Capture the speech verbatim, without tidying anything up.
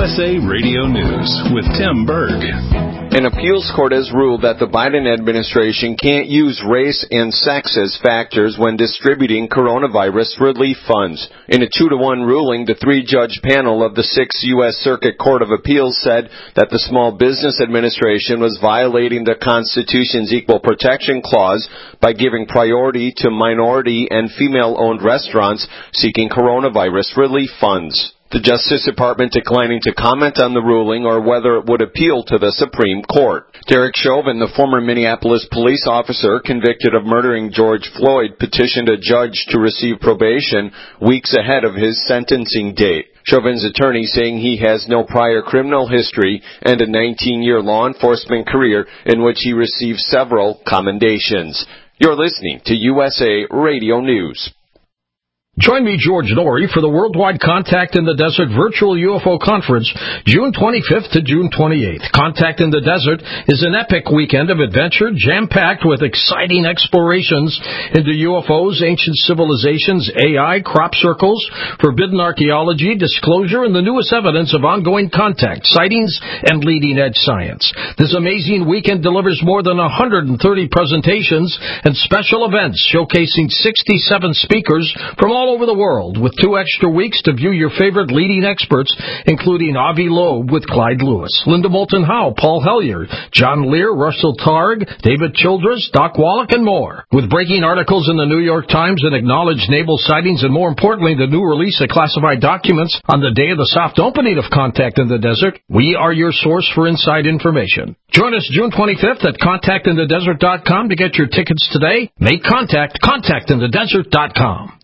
S A Radio News with Tim Berg. An appeals court has ruled that the Biden administration can't use race and sex as factors when distributing coronavirus relief funds. In a two to one ruling, the three-judge panel of the Sixth U S Circuit Court of Appeals said that the Small Business Administration was violating the Constitution's Equal Protection Clause by giving priority to minority and female-owned restaurants seeking coronavirus relief funds. The Justice Department declining to comment on the ruling or whether it would appeal to the Supreme Court. Derek Chauvin, the former Minneapolis police officer convicted of murdering George Floyd, petitioned a judge to receive probation weeks ahead of his sentencing date. Chauvin's attorney saying he has no prior criminal history and a nineteen-year law enforcement career in which he received several commendations. You're listening to U S A Radio News. Join me, George Norrie, for the Worldwide Contact in the Desert Virtual U F O Conference, June twenty-fifth to June twenty-eighth. Contact in the Desert is an epic weekend of adventure, jam-packed with exciting explorations into U F Os, ancient civilizations, A I, crop circles, forbidden archaeology, disclosure, and the newest evidence of ongoing contact, sightings, and leading-edge science. This amazing weekend delivers more than one hundred thirty presentations and special events showcasing sixty-seven speakers from all all over the world, with two extra weeks to view your favorite leading experts, including Avi Loeb with Clyde Lewis, Linda Moulton Howe, Paul Hellyer, John Lear, Russell Targ, David Childress, Doc Wallach, and more. With breaking articles in the New York Times and acknowledged naval sightings, and more importantly, the new release of classified documents on the day of the soft opening of Contact in the Desert, we are your source for inside information. Join us June twenty-fifth at contact in the desert dot com to get your tickets today. Make contact, contact in the desert dot com.